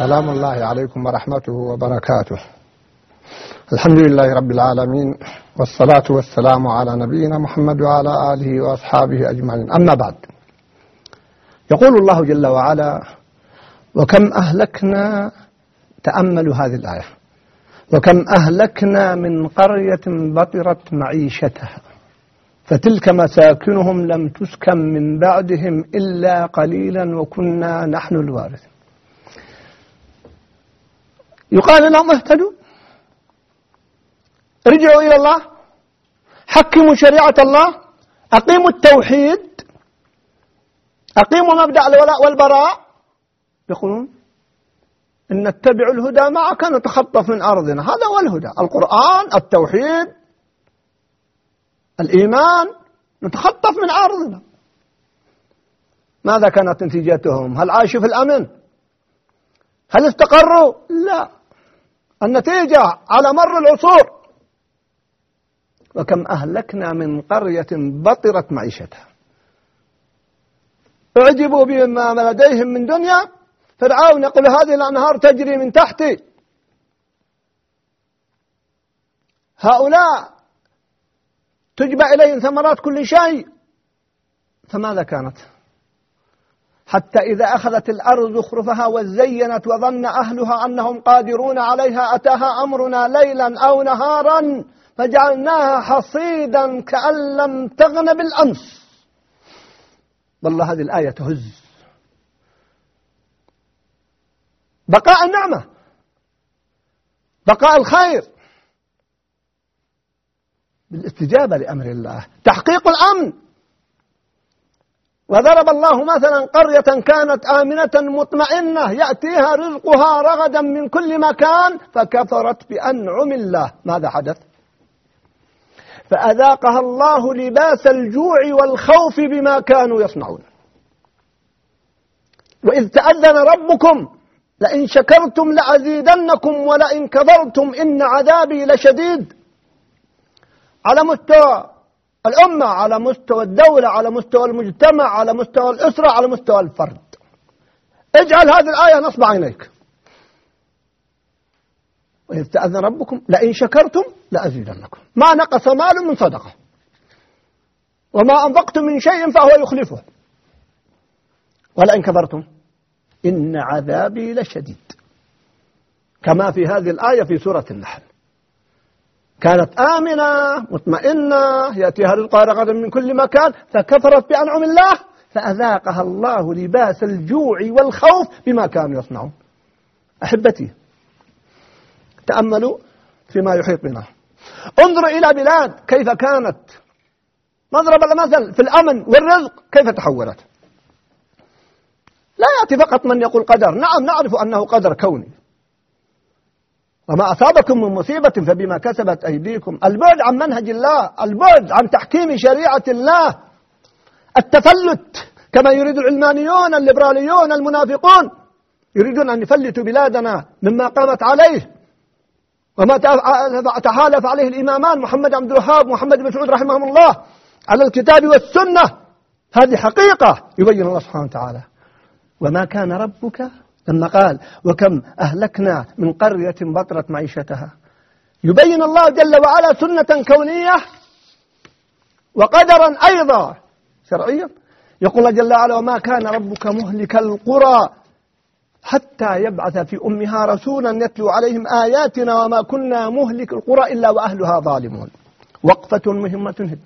سلام الله عليكم ورحمته وبركاته. الحمد لله رب العالمين، والصلاة والسلام على نبينا محمد وعلى آله وأصحابه أجمعين. أما بعد، يقول الله جل وعلا: وكم أهلكنا، تأملوا هذه الآية، وكم أهلكنا من قرية بطرت معيشتها فتلك مساكنهم لم تسكن من بعدهم إلا قليلا وكنا نحن الوارثين. يقال لهم: اهتدوا، رجعوا إلى الله، حكموا شريعة الله، أقيموا التوحيد، أقيموا مبدأ الولاء والبراء. يقولون: إن نتبع الهدى معك نتخطف من أرضنا. هذا هو الهدى، القرآن، التوحيد، الإيمان، نتخطف من أرضنا. ماذا كانت نتيجتهم؟ هل عاشوا في الأمن؟ هل استقروا؟ لا، النتيجة على مر العصور: وكم أهلكنا من قرية بطرت معيشتها. اعجبوا بما لديهم من دنيا. فرعون يقول: هذه الأنهار تجري من تحتي. هؤلاء تجبى إليهم ثمرات كل شيء. فماذا كانت؟ حتى إذا أخذت الأرض زخرفها وزينت وظن أهلها أنهم قادرون عليها أتاها أمرنا ليلا أو نهارا فجعلناها حصيدا كأن لم تغن بالأمس. والله هذه الآية تهز. بقاء النعمة، بقاء الخير بالاستجابة لأمر الله، تحقيق الأمن. وضرب الله مثلا قرية كانت آمنة مطمئنة يأتيها رزقها رغدا من كل مكان فكفرت بأنعم الله. ماذا حدث؟ فأذاقها الله لباس الجوع والخوف بما كانوا يصنعون. وإذ تأذن ربكم لئن شكرتم لأزيدنكم ولئن كفرتم إن عذابي لشديد. على مستوى الأمة، على مستوى الدولة، على مستوى المجتمع، على مستوى الأسرة، على مستوى الفرد. اجعل هذه الآية نصب عينيك. وإذ تأذن ربكم لئن شكرتم لأزيدنكم. ما نقص مال من صدقة، وما أنفقتم من شيء فهو يخلفه، ولئن كفرتم إن عذابي لشديد. كما في هذه الآية في سورة النحل: كانت آمنة مطمئنة يأتيها رزقها رغدا من كل مكان فكفرت بأنعم الله فأذاقها الله لباس الجوع والخوف بما كانوا يصنعون. أحبتي، تأملوا فيما يحيط بنا. انظروا إلى بلاد كيف كانت مضرب المثل في الأمن والرزق، كيف تحولت. لا يأتي فقط من يقول قدر. نعم، نعرف أنه قدر كوني، وما أصابكم من مصيبة فبما كسبت أيديكم. البعد عن منهج الله، البعد عن تحكيم شريعة الله، التفلت كما يريد العلمانيون الليبراليون المنافقون، يريدون أن يفلتوا بلادنا مما قامت عليه وما تحالف عليه الإمامان محمد عبد الوهاب ومحمد بن سعود رحمهم الله على الكتاب والسنة. هذه حقيقة يبين الله سبحانه وتعالى. وما كان ربك، لما قال وكم أهلكنا من قرية بطرت معيشتها، يبين الله جل وعلا سنة كونية وقدرا أيضا شرعيا. يقول الله جل وعلا: وما كان ربك مهلك القرى حتى يبعث في أمها رسولا يتلو عليهم آياتنا وما كنا مهلك القرى إلا وأهلها ظالمون. وقفة مهمة جدا.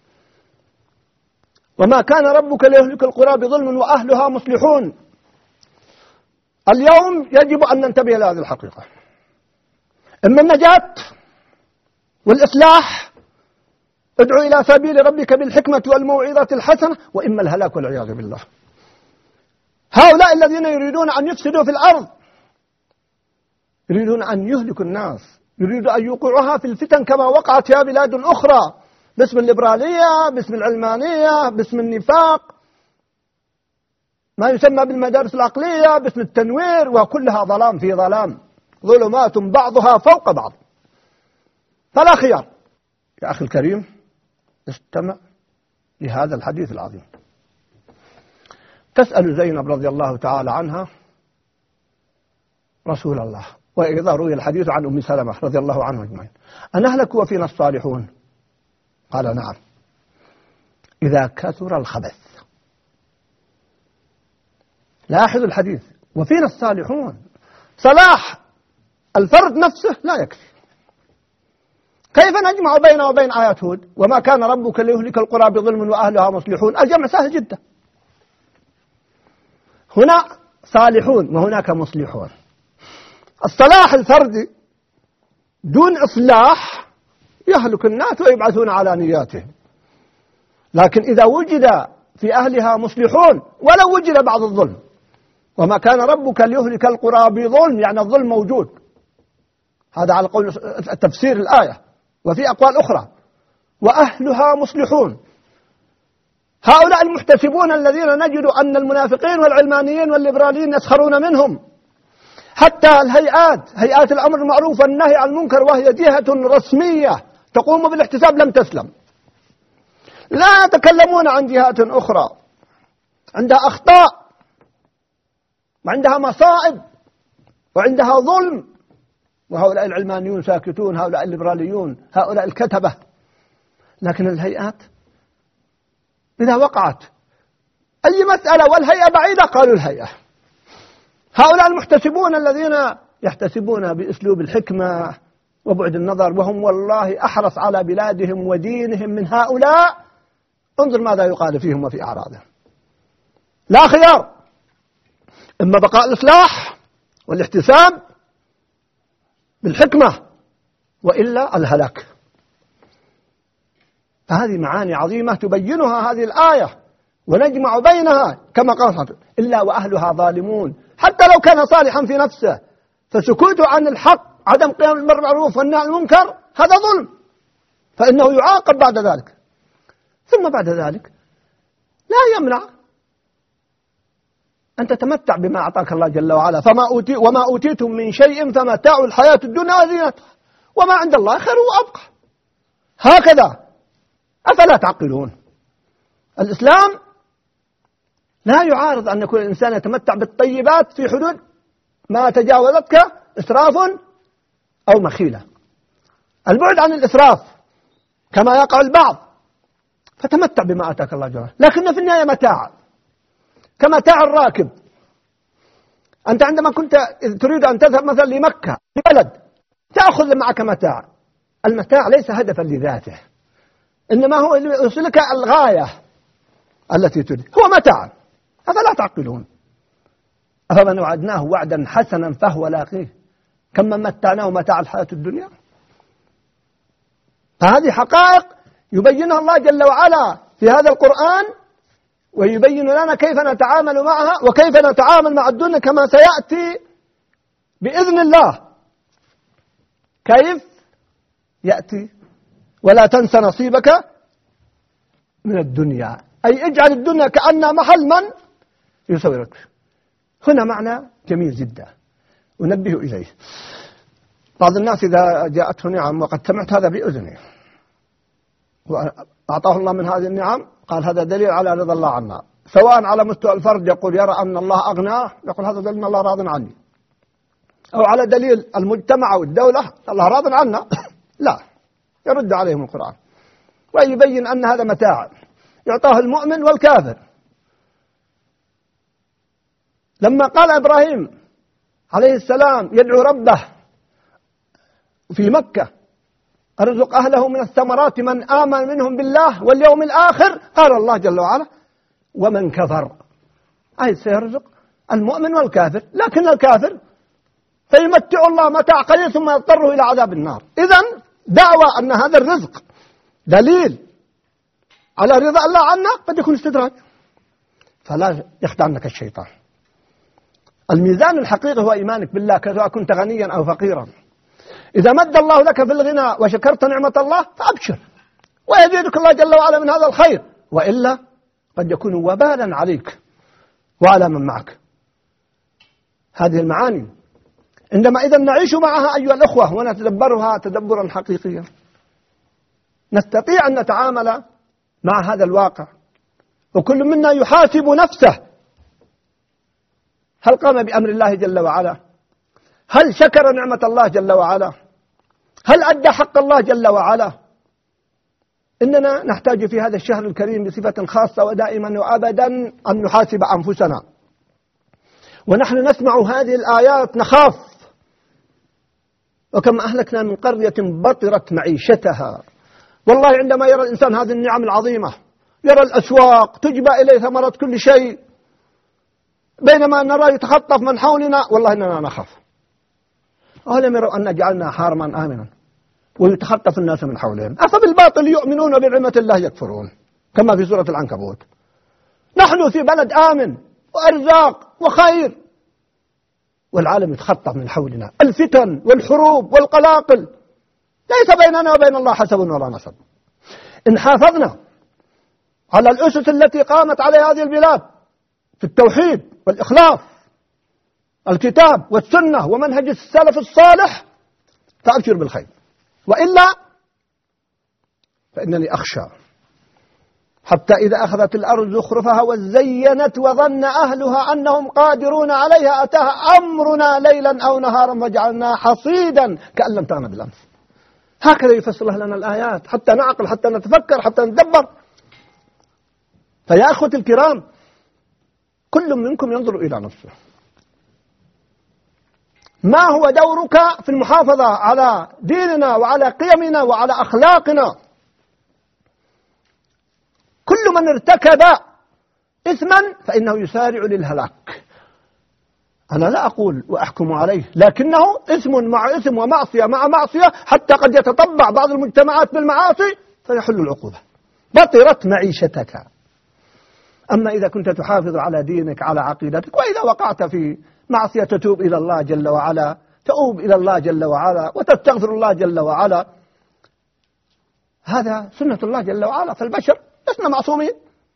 وما كان ربك ليهلك القرى بظلم وأهلها مصلحون. اليوم يجب أن ننتبه إلى هذه الحقيقة: إما النجاة والإصلاح، ادعو إلى سبيل ربك بالحكمة والموعظة الحسنة، وإما الهلاك والعياذ بالله. هؤلاء الذين يريدون أن يفسدوا في الأرض، يريدون أن يهلكوا الناس، يريدون أن يوقعوها في الفتن كما وقعت في بلاد أخرى باسم الليبرالية، باسم العلمانية، باسم النفاق، ما يسمى بالمدارس العقلية، باسم التنوير، وكلها ظلام في ظلام، ظلمات بعضها فوق بعض. فلا خيار. يا أخي الكريم، استمع لهذا الحديث العظيم. تسأل زينب رضي الله تعالى عنها رسول الله. وإذا روي الحديث عن أم سلمة رضي الله عنه أجمعين أنهلك وفينا الصالحون؟ قال نعم، إذا كثر الخبث. لاحظوا الحديث، وفينا الصالحون. صلاح الفرد نفسه لا يكفي. كيف نجمع بينه وبين آيات هود وما كان ربك ليهلك القرى بظلم وأهلها مصلحون؟ الجمع سهل جدا. هنا صالحون وهناك مصلحون. الصلاح الفردي دون إصلاح يهلك الناس ويبعثون على نياتهم، لكن إذا وجد في أهلها مصلحون ولو وجد بعض الظلم، وما كان ربك ليهلك القرى بظلم يعني الظلم موجود، هذا على قول تفسير الآية، وفي أقوال أخرى وأهلها مصلحون. هؤلاء المحتسبون الذين نجد أن المنافقين والعلمانيين والليبراليين يسخرون منهم، حتى الهيئات، هيئات الأمر المعروف والنهي عن المنكر، وهي جهة رسمية تقوم بالاحتساب، لم تسلم. لا يتكلمون عن جهات أخرى عندها أخطاء وعندها مصائب وعندها ظلم، وهؤلاء العلمانيون ساكتون، هؤلاء الليبراليون، هؤلاء الكتبة. لكن الهيئات إذا وقعت أي مسألة والهيئة بعيدة قالوا الهيئة. هؤلاء المحتسبون الذين يحتسبون بأسلوب الحكمة وبعد النظر، وهم والله أحرص على بلادهم ودينهم من هؤلاء، انظر ماذا يقال فيهم وفي أعراضهم. لا خيار، إما بقاء الإصلاح والاحتساب بالحكمة وإلا الهلاك. فهذه معاني عظيمة تبينها هذه الآية، ونجمع بينها كما قال إلا وأهلها ظالمون. حتى لو كان صالحا في نفسه فسكوته عن الحق، عدم قيام بالمعروف والنهي عن المنكر، هذا ظلم، فإنه يعاقب بعد ذلك. ثم بعد ذلك لا يمنع أن تتمتع بما أعطاك الله جل وعلا، وما أوتيتم من شيء فمتاع الحياة الدنيا وزينتها وما عند الله خير وأبقى. هكذا، أفلا تعقلون؟ الإسلام لا يعارض أن يكون الإنسان يتمتع بالطيبات في حدود ما تجاوزتك إسراف أو مخيلة. البعد عن الإسراف كما يقع البعض، فتمتع بما آتاك الله جل وعلا، لكن في النهاية متاع كمتاع الراكب. أنت عندما كنت تريد أن تذهب مثلا لمكة لبلد تأخذ معك متاع، المتاع ليس هدفا لذاته، إنما هو يوصلك الغاية التي تريد، هو متاع. أفلا تعقلون؟ أفمن وعدناه وعدا حسنا فهو لاقيه كم من متعناه متاع الحياة الدنيا. فهذه حقائق يبينها الله جل وعلا في هذا القرآن، ويبين لنا كيف نتعامل معها وكيف نتعامل مع الدنيا كما سيأتي بإذن الله. كيف يأتي؟ ولا تنس نصيبك من الدنيا، أي اجعل الدنيا كأنها محل من يصورك. هنا معنى جميل جدا أنبه إليه. بعض الناس إذا جاءته نعم وقد سمعت هذا بأذني وأعطاه الله من هذه النعم، قال هذا دليل على رضا الله عنا، سواء على مستوى الفرد يقول يرى أن الله أغناه، يقول هذا دليل أن الله راض عني، أو على دليل المجتمع والدولة الله راض عنا لا، يرد عليهم القرآن ويبين أن هذا متاع يعطاه المؤمن والكافر. لما قال إبراهيم عليه السلام يدعو ربه في مكة أرزق أهله من الثمرات من آمن منهم بالله واليوم الآخر، قال الله جل وعلا ومن كفر، أي سيرزق المؤمن والكافر، لكن الكافر فيمتع الله متاع قليل ثم يضطره إلى عذاب النار. إذن دعوى أن هذا الرزق دليل على رضا الله عنا قد يكون استدراج، فلا يخدعنك الشيطان. الميزان الحقيقي هو إيمانك بالله، سواء كنت غنيا أو فقيرا. إذا مد الله لك في الغنى وشكرت نعمة الله فأبشر ويزيدك الله جل وعلا من هذا الخير، وإلا قد يكون وبالا عليك وعلى من معك. هذه المعاني عندما إذا نعيش معها أيها الأخوة ونتدبرها تدبرا حقيقيا نستطيع أن نتعامل مع هذا الواقع، وكل منا يحاسب نفسه هل قام بأمر الله جل وعلا؟ هل شكر نعمة الله جل وعلا؟ هل أدى حق الله جل وعلا؟ إننا نحتاج في هذا الشهر الكريم بصفة خاصة ودائما وأبدا أن نحاسب أنفسنا. ونحن نسمع هذه الآيات نخاف. وكم أهلكنا من قرية بطرت معيشتها. والله عندما يرى الإنسان هذه النعم العظيمة، يرى الأسواق تجبى إليه ثمرات كل شيء، بينما نرى يتخطف من حولنا، والله إننا نخاف. أولم يروا أن جعلنا حرما آمنا ويتخطف الناس من حولهم أفبالباطل يؤمنون وبنعمة الله يكفرون، كما في سورة العنكبوت. نحن في بلد آمن وأرزاق وخير، والعالم يتخطف من حولنا. الفتن والحروب والقلاقل، ليس بيننا وبين الله حسب ولا نسب. إن حافظنا على الأسس التي قامت عليها هذه البلاد في التوحيد والإخلاص، الكتاب والسنة ومنهج السلف الصالح، فأبشر بالخير. وإلا فإنني أخشى حتى إذا أخذت الأرض زخرفها وزينت وظن أهلها أنهم قادرون عليها أتاها أمرنا ليلا أو نهارا فجعلناها حصيدا كأن لم تغن بالأمس. هكذا يفسر الله لنا الآيات حتى نعقل، حتى نتفكر، حتى ندبر. فيا أخوتي الكرام، كل منكم ينظر إلى نفسه. ما هو دورك في المحافظة على ديننا وعلى قيمنا وعلى أخلاقنا؟ كل من ارتكب إثما فإنه يسارع للهلاك. أنا لا أقول وأحكم عليه، لكنه إثم مع إثم ومعصية مع معصية، حتى قد يتطبع بعض المجتمعات بالمعاصي فيحل العقوبة. بطرت معيشتك. أما إذا كنت تحافظ على دينك على عقيدتك، وإذا وقعت في معصية تتوب إلى الله جل وعلا، تؤوب إلى الله جل وعلا وتستغفر الله جل وعلا. هذا سنة الله جل وعلا، فالبشر لسنا معصومين.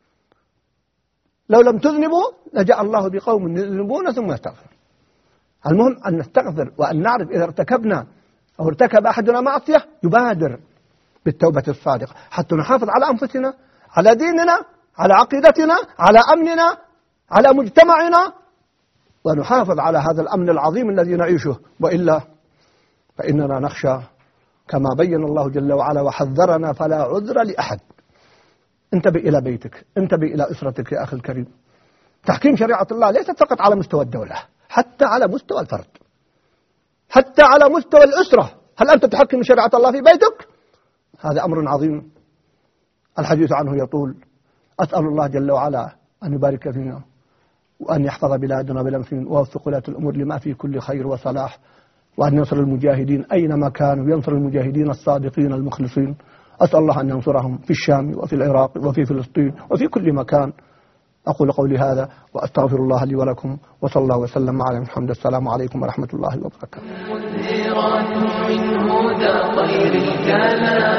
لو لم تذنبوا لجاء الله بقوم يذنبون ثم يستغفر. المهم أن نستغفر وأن نعرف إذا ارتكبنا أو ارتكب أحدنا معصية يبادر بالتوبة الصادقة، حتى نحافظ على أنفسنا، على ديننا، على عقيدتنا، على أمننا، على مجتمعنا، ونحافظ على هذا الأمن العظيم الذي نعيشه. وإلا فإننا نخشى كما بين الله جل وعلا وحذرنا فلا عذر لأحد. انتبه إلى بيتك، انتبه إلى أسرتك يا أخي الكريم. تحكيم شريعة الله ليست فقط على مستوى الدولة، حتى على مستوى الفرد، حتى على مستوى الأسرة. هل أنت تحكم شريعة الله في بيتك؟ هذا أمر عظيم الحديث عنه يطول. أسأل الله جل وعلا أن يبارك فينا وأن يحفظ بلادنا بالأمن، ووفق ولاة الأمور لما فيه كل خير وصلاح، وأن ينصر المجاهدين أينما كانوا، ينصر المجاهدين الصادقين المخلصين. أسأل الله أن ينصرهم في الشام وفي العراق وفي فلسطين وفي كل مكان. أقول قولي هذا وأستغفر الله لي ولكم، وصلى الله وسلم على محمد. السلام عليكم ورحمة الله وبركاته.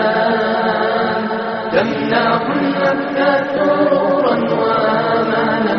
تمنح النفس سرورا وامانا